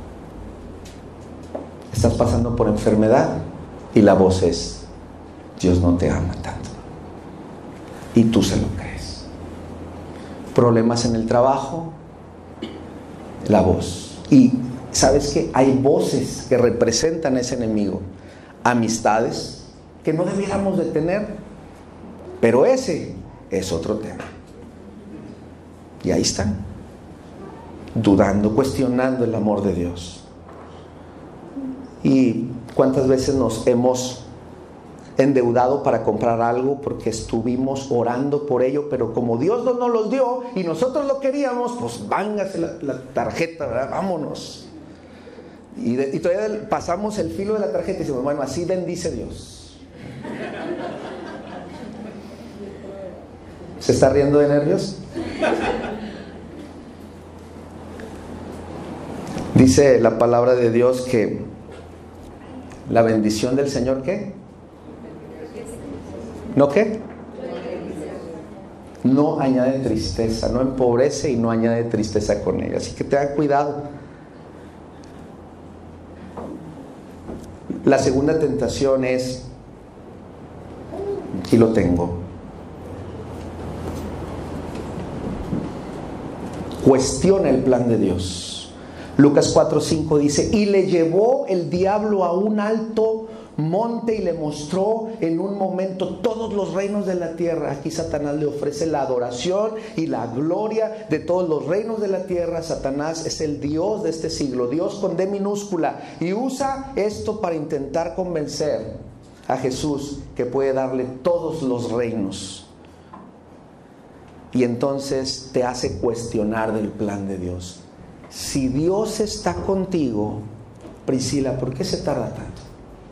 Estás pasando por enfermedad y la voz es, Dios no te ama tanto. Y tú se lo crees. Problemas en el trabajo, la voz. Y ¿sabes qué? Hay voces que representan a ese enemigo. Amistades que no debiéramos de tener, pero ese es otro tema. Y ahí están, dudando, cuestionando el amor de Dios. Y cuántas veces nos hemos endeudado para comprar algo porque estuvimos orando por ello, pero como Dios no nos los dio y nosotros lo queríamos, pues vángase la, la tarjeta, ¿verdad? Vámonos. Y, de, y todavía pasamos el filo de la tarjeta y decimos, bueno, así bendice Dios. ¿Se está riendo de nervios? Dice la palabra de Dios que la bendición del Señor, ¿qué? ¿No qué? No añade tristeza, no empobrece y no añade tristeza con ella. Así que tengan cuidado. La segunda tentación es, aquí lo tengo, cuestiona el plan de Dios. Lucas cuatro cinco dice, y le llevó el diablo a un alto monte y le mostró en un momento todos los reinos de la tierra. Aquí Satanás le ofrece la adoración y la gloria de todos los reinos de la tierra. Satanás es el Dios de este siglo, Dios con D minúscula, y usa esto para intentar convencer a Jesús que puede darle todos los reinos. Y entonces te hace cuestionar del plan de Dios. Si Dios está contigo, Priscila, ¿por qué se tarda tanto?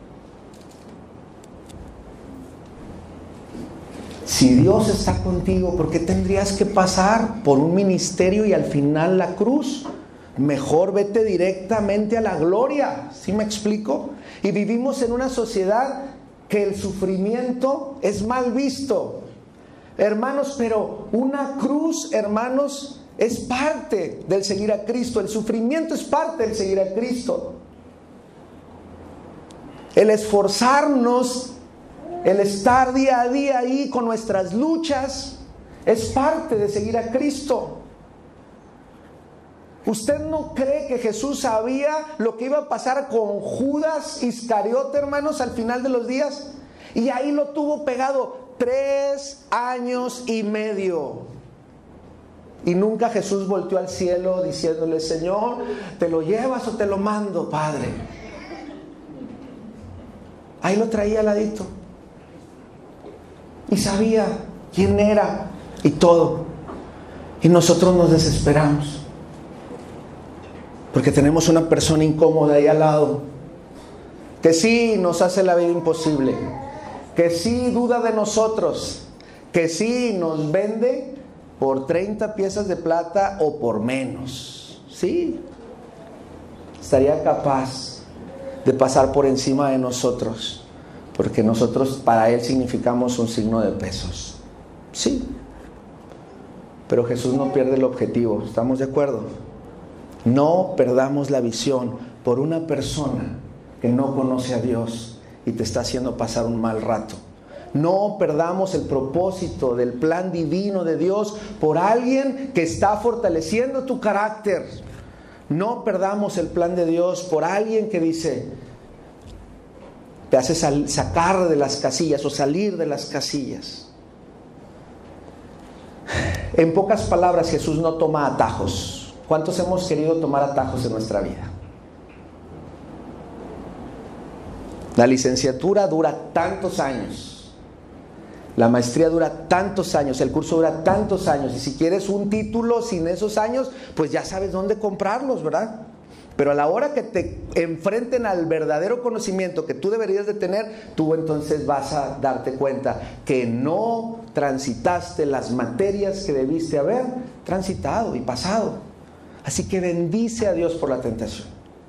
Si Dios está contigo, ¿por qué tendrías que pasar por un ministerio y al final la cruz? Mejor vete directamente a la gloria. ¿Sí me explico? Y vivimos en una sociedad que el sufrimiento es mal visto. Hermanos, pero una cruz, hermanos, es parte del seguir a Cristo. El sufrimiento es parte del seguir a Cristo. El esforzarnos, el estar día a día ahí con nuestras luchas, es parte de seguir a Cristo. ¿Usted no cree que Jesús sabía lo que iba a pasar con Judas Iscariote, hermanos, al final de los días? Y ahí lo tuvo pegado tres años y medio. Y nunca Jesús volteó al cielo diciéndole: Señor, ¿te lo llevas o te lo mando, Padre? Ahí lo traía al ladito. Y sabía quién era y todo. Y nosotros nos desesperamos. Porque tenemos una persona incómoda ahí al lado, que sí nos hace la vida imposible, que sí duda de nosotros, que sí nos vende por treinta piezas de plata o por menos. Sí, estaría capaz de pasar por encima de nosotros, porque nosotros para él significamos un signo de pesos. Sí, pero Jesús no pierde el objetivo. ¿Estamos de acuerdo? No perdamos la visión por una persona que no conoce a Dios y te está haciendo pasar un mal rato. No perdamos el propósito del plan divino de Dios por alguien que está fortaleciendo tu carácter. No perdamos el plan de Dios por alguien que dice, te hace sal- sacar de las casillas o salir de las casillas. En pocas palabras, Jesús no toma atajos. ¿Cuántos hemos querido tomar atajos en nuestra vida? La licenciatura dura tantos años, la maestría dura tantos años, el curso dura tantos años, y si quieres un título sin esos años, pues ya sabes dónde comprarlos, ¿verdad? Pero a la hora que te enfrenten al verdadero conocimiento que tú deberías de tener, tú entonces vas a darte cuenta que no transitaste las materias que debiste haber transitado y pasado. Así que bendice a Dios por la tentación.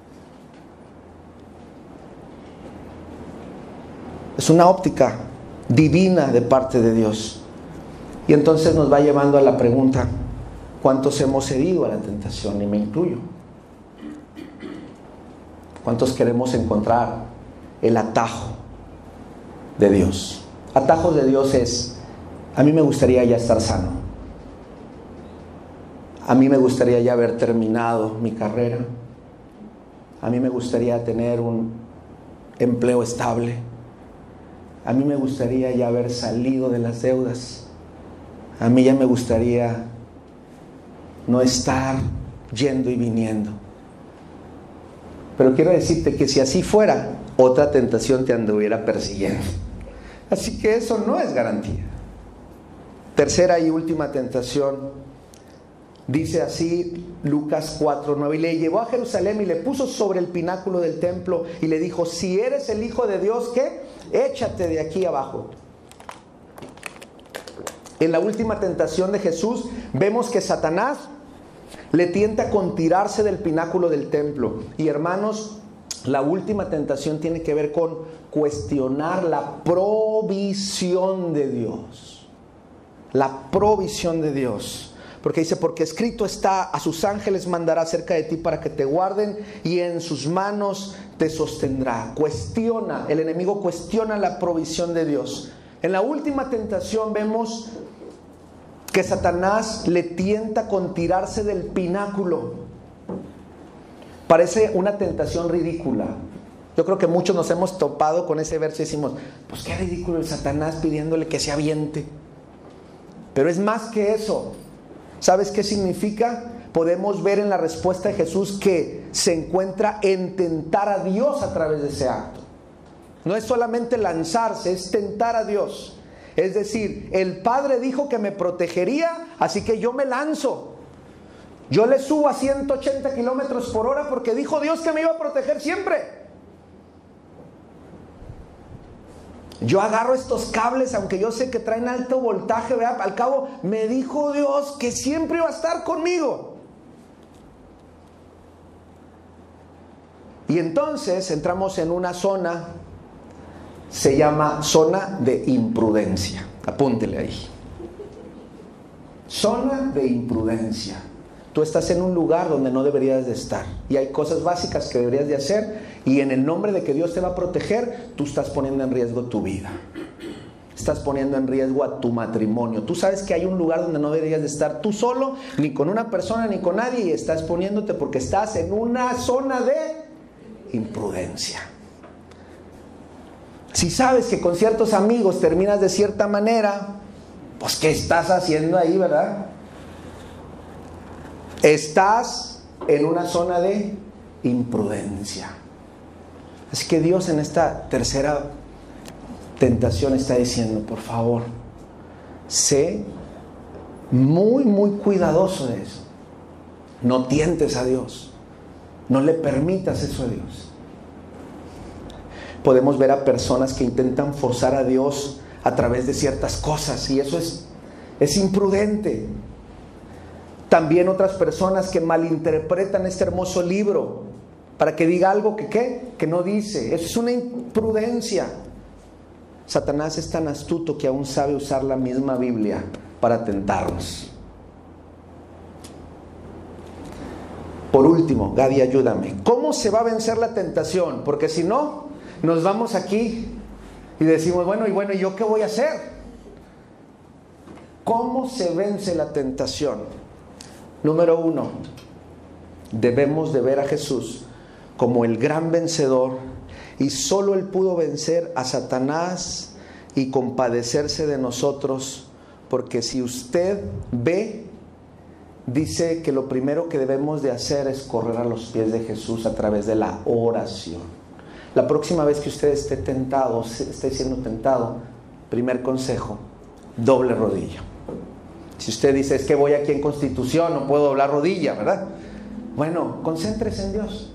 Es una óptica divina de parte de Dios. Y entonces nos va llevando a la pregunta: ¿cuántos hemos cedido a la tentación? Y me incluyo. ¿Cuántos queremos encontrar el atajo de Dios? Atajos de Dios es: a mí me gustaría ya estar sano. A mí me gustaría ya haber terminado mi carrera. A mí me gustaría tener un empleo estable. A mí me gustaría ya haber salido de las deudas. A mí ya me gustaría no estar yendo y viniendo. Pero quiero decirte que si así fuera, otra tentación te anduviera persiguiendo. Así que eso no es garantía. Tercera y última tentación. Dice así Lucas cuatro nueve: y le llevó a Jerusalén y le puso sobre el pináculo del templo y le dijo: si eres el Hijo de Dios, ¿qué? Échate de aquí abajo. En la última tentación de Jesús vemos que Satanás le tienta con tirarse del pináculo del templo. Y hermanos, la última tentación tiene que ver con cuestionar la provisión de Dios. La provisión de Dios. Porque dice: porque escrito está, a sus ángeles mandará cerca de ti para que te guarden y en sus manos te sostendrá. Cuestiona, el enemigo cuestiona la provisión de Dios. En la última tentación vemos que Satanás le tienta con tirarse del pináculo. Parece una tentación ridícula. Yo creo que muchos nos hemos topado con ese verso y decimos: pues qué ridículo el Satanás pidiéndole que se aviente. Pero es más que eso. ¿Sabes qué significa? Podemos ver en la respuesta de Jesús que se encuentra en tentar a Dios a través de ese acto. No es solamente lanzarse, es tentar a Dios. Es decir, el Padre dijo que me protegería, así que yo me lanzo. Yo le subo a ciento ochenta kilómetros por hora porque dijo Dios que me iba a proteger siempre. Yo agarro estos cables, aunque yo sé que traen alto voltaje, ¿verdad? Al cabo, me dijo Dios que siempre iba a estar conmigo. Y entonces entramos en una zona, se llama zona de imprudencia. Apúntele ahí. Zona de imprudencia. Tú estás en un lugar donde no deberías de estar. Y hay cosas básicas que deberías de hacer. Y en el nombre de que Dios te va a proteger, tú estás poniendo en riesgo tu vida. Estás poniendo en riesgo a tu matrimonio. Tú sabes que hay un lugar donde no deberías de estar tú solo, ni con una persona, ni con nadie. Y estás poniéndote porque estás en una zona de imprudencia. Si sabes que con ciertos amigos terminas de cierta manera, pues ¿qué estás haciendo ahí, verdad? Estás en una zona de imprudencia. Así que Dios en esta tercera tentación está diciendo, por favor, sé muy, muy cuidadoso de eso. No tientes a Dios. No le permitas eso a Dios. Podemos ver a personas que intentan forzar a Dios a través de ciertas cosas, y eso es, es imprudente. También otras personas que malinterpretan este hermoso libro para que diga algo que ¿qué? Que no dice. Eso es una imprudencia. Satanás es tan astuto que aún sabe usar la misma Biblia para tentarnos. Por último, Gadi, ayúdame. ¿Cómo se va a vencer la tentación? Porque si no, nos vamos aquí y decimos, bueno, y bueno, ¿y yo qué voy a hacer? ¿Cómo se vence la tentación? Número uno, debemos de ver a Jesús como el gran vencedor, y solo Él pudo vencer a Satanás y compadecerse de nosotros, porque si usted ve, dice que lo primero que debemos de hacer es correr a los pies de Jesús a través de la oración. La próxima vez que usted esté tentado, esté siendo tentado, primer consejo, doble rodilla. Si usted dice, es que voy aquí en Constitución, no puedo doblar rodilla, ¿verdad? Bueno, concéntrese en Dios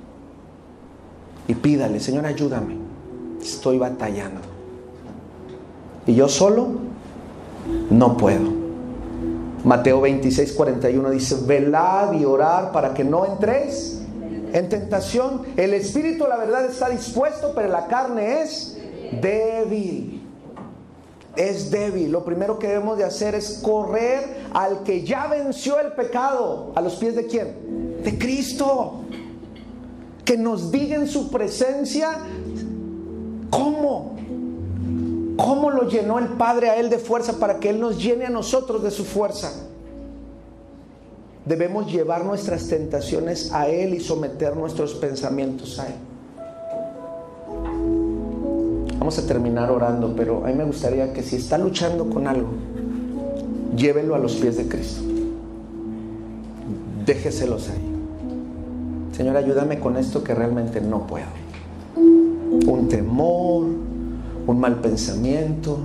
y pídale, Señor, ayúdame, estoy batallando y yo solo no puedo. Mateo veintiséis, cuarenta y uno dice, velad y orad para que no entréis en tentación. El espíritu, la verdad, está dispuesto, pero la carne es débil. Es débil. Lo primero que debemos de hacer es correr al que ya venció el pecado. ¿A los pies de quién? De Cristo. Que nos diga en su presencia cómo. ¿Cómo lo llenó el Padre a Él de fuerza para que Él nos llene a nosotros de su fuerza? Debemos llevar nuestras tentaciones a Él y someter nuestros pensamientos a Él. Vamos a terminar orando, pero a mí me gustaría que si está luchando con algo, llévelo a los pies de Cristo. Déjeselos ahí. Señor, ayúdame con esto que realmente no puedo. Un temor, un mal pensamiento,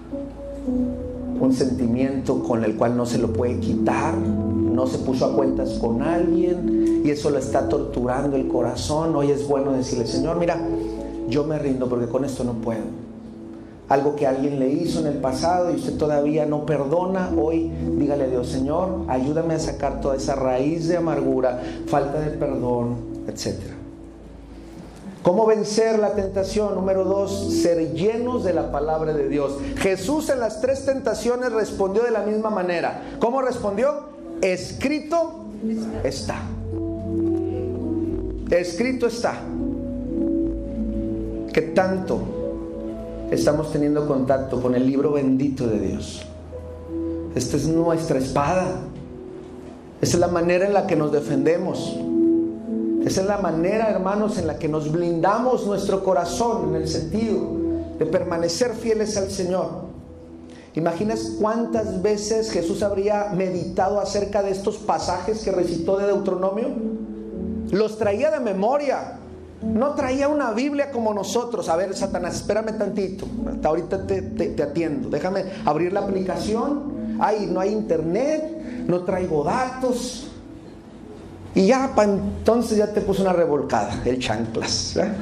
un sentimiento con el cual no se lo puede quitar, no se puso a cuentas con alguien y eso lo está torturando el corazón. Hoy es bueno decirle, Señor, mira, yo me rindo porque con esto no puedo. Algo que alguien le hizo en el pasado y usted todavía no perdona, hoy dígale a Dios, Señor, ayúdame a sacar toda esa raíz de amargura, falta de perdón, etcétera. ¿Cómo vencer la tentación? Número dos, ser llenos de la palabra de Dios. Jesús en las tres tentaciones respondió de la misma manera. ¿Cómo respondió? Escrito está. Escrito está. ¿Qué tanto estamos teniendo contacto con el libro bendito de Dios? Esta es nuestra espada. Esa es la manera en la que nos defendemos. Esa es la manera, hermanos, en la que nos blindamos nuestro corazón, en el sentido de permanecer fieles al Señor. ¿Imaginas cuántas veces Jesús habría meditado acerca de estos pasajes que recitó de Deuteronomio? Los traía de memoria. No traía una Biblia como nosotros. A ver, Satanás, espérame tantito. Hasta ahorita te, te, te atiendo. Déjame abrir la aplicación. Ay, no hay internet. No traigo datos. Y ya, pa, entonces ya te puso una revolcada, el chanclas, ¿eh?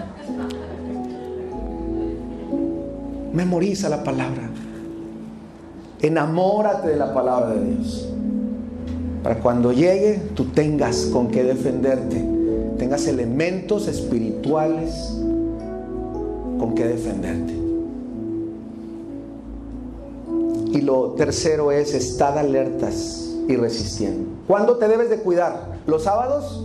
Memoriza la palabra. Enamórate de la palabra de Dios. Para cuando llegue, tú tengas con qué defenderte. tengas elementos espirituales con que defenderte. Y lo tercero es: estad alertas y resistiendo. ¿Cuándo te debes de cuidar? ¿Los sábados?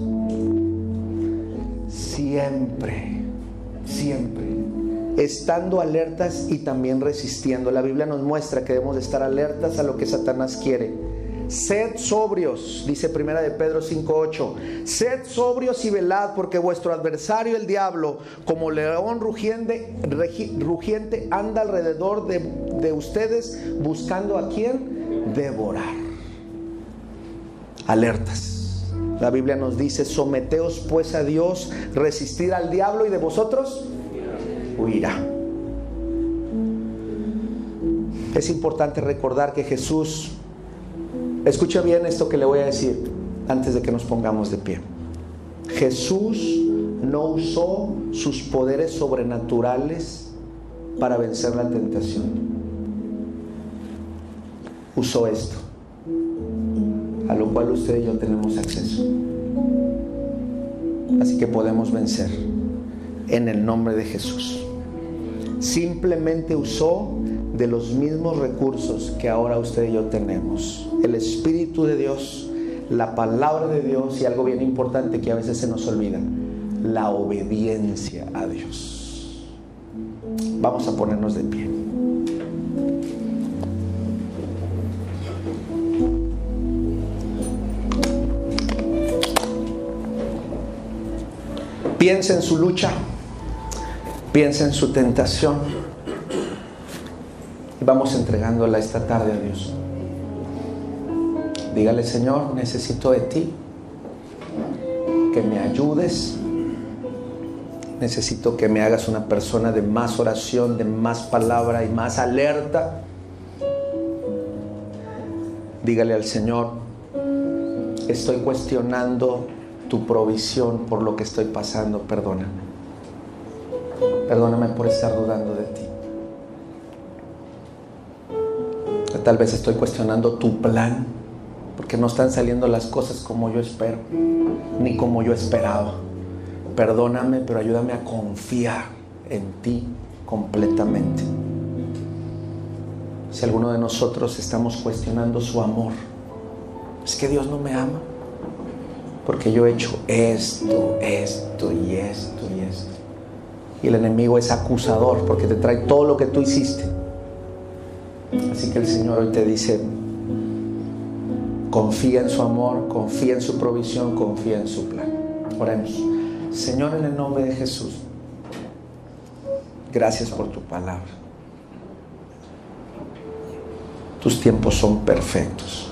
Siempre, siempre. Estando alertas y también resistiendo. La Biblia nos muestra que debemos de estar alertas a lo que Satanás quiere. Sed sobrios, dice primera de Pedro cinco ocho. Sed sobrios y velad, porque vuestro adversario el diablo, como león rugiente, rugiente anda alrededor de, de ustedes, buscando a quién devorar. Alertas. La Biblia nos dice: someteos pues a Dios, resistid al diablo y de vosotros huirá. Es importante recordar que Jesús, escucha bien esto que le voy a decir antes de que nos pongamos de pie. Jesús no usó sus poderes sobrenaturales para vencer la tentación. Usó esto, a lo cual usted y yo tenemos acceso. Así que podemos vencer en el nombre de Jesús. Simplemente usó de los mismos recursos que ahora usted y yo tenemos: el Espíritu de Dios, la palabra de Dios, y algo bien importante que a veces se nos olvida: la obediencia a Dios. Vamos a ponernos de pie. Piensa en su lucha, piensa en su tentación, y vamos entregándola esta tarde a Dios. Dígale: Señor, necesito de ti, que me ayudes, necesito que me hagas una persona de más oración, de más palabra y más alerta. Dígale al Señor: estoy cuestionando tu provisión por lo que estoy pasando, perdóname. Perdóname por estar dudando de ti. Tal vez estoy cuestionando tu plan, porque no están saliendo las cosas como yo espero, ni como yo esperaba. Perdóname, pero ayúdame a confiar en ti completamente. Si alguno de nosotros estamos cuestionando su amor, es que Dios no me ama, porque yo he hecho esto, esto y esto y esto. Y el enemigo es acusador, porque te trae todo lo que tú hiciste. Así que el Señor hoy te dice: confía en su amor, confía en su provisión, confía en su plan. Oremos. Señor, en el nombre de Jesús, gracias por tu palabra. Tus tiempos son perfectos.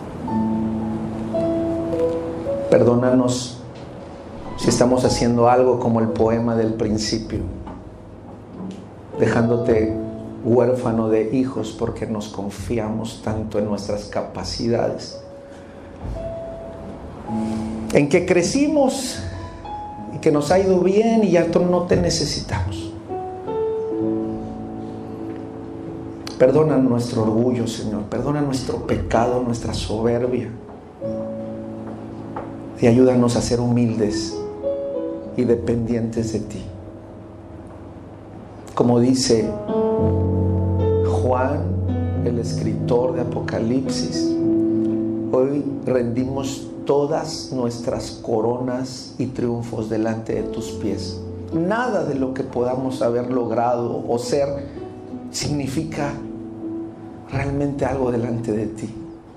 Perdónanos si estamos haciendo algo como el poema del principio, dejándote huérfano de hijos porque nos confiamos tanto en nuestras capacidades, en que crecimos y que nos ha ido bien y ya no te necesitamos. Perdona nuestro orgullo, Señor, perdona nuestro pecado, nuestra soberbia, y ayúdanos a ser humildes y dependientes de ti. Como dice Juan, el escritor de Apocalipsis, hoy rendimos todas nuestras coronas y triunfos delante de tus pies. Nada de lo que podamos haber logrado o ser significa realmente algo delante de ti.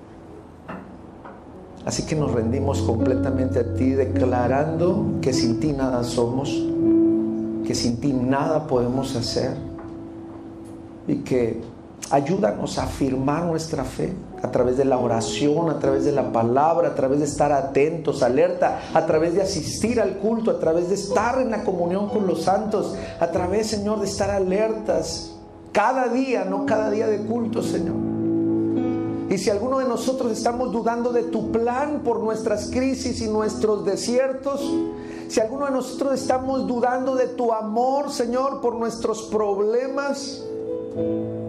Así que nos rendimos completamente a ti, declarando que sin ti nada somos, que sin ti nada podemos hacer, y que ayúdanos a afirmar nuestra fe a través de la oración, a través de la palabra, a través de estar atentos, alerta, a través de asistir al culto, a través de estar en la comunión con los santos, a través, Señor, de estar alertas cada día, no cada día de culto, Señor. Y si alguno de nosotros estamos dudando de tu plan por nuestras crisis y nuestros desiertos, si alguno de nosotros estamos dudando de tu amor, Señor, por nuestros problemas,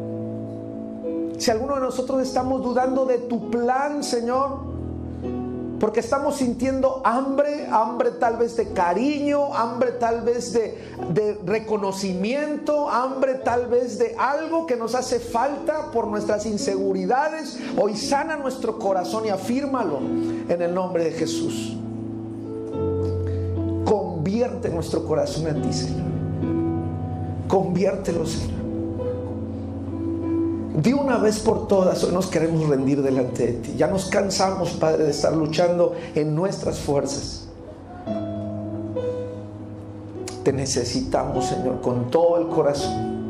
si alguno de nosotros estamos dudando de tu plan, Señor, Porque estamos sintiendo hambre, hambre tal vez de cariño, hambre tal vez de, de reconocimiento, hambre tal vez de algo que nos hace falta por nuestras inseguridades. Hoy sana nuestro corazón y afírmalo en el nombre de Jesús. Convierte nuestro corazón en ti, Señor. Conviértelo, Señor. De una vez por todas, hoy nos queremos rendir delante de ti. Ya nos cansamos, Padre, de estar luchando en nuestras fuerzas. Te necesitamos, Señor, con todo el corazón.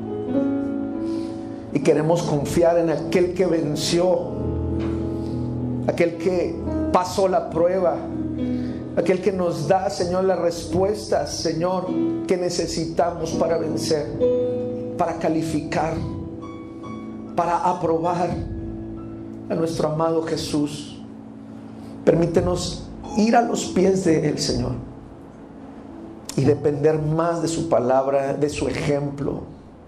Y queremos confiar en aquel que venció, aquel que pasó la prueba, aquel que nos da, Señor, las respuestas, Señor, que necesitamos para vencer, para calificar, para aprobar a nuestro amado Jesús. Permítenos ir a los pies de Él, Señor, y depender más de su palabra, de su ejemplo,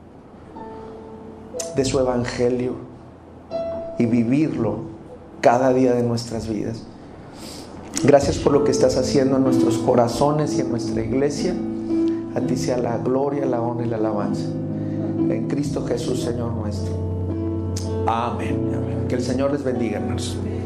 de su evangelio, y vivirlo cada día de nuestras vidas. Gracias por lo que estás haciendo en nuestros corazones y en nuestra iglesia. A ti sea la gloria, la honra y la alabanza. En Cristo Jesús, Señor nuestro. Amén. Amén. Que el Señor les bendiga, hermanos.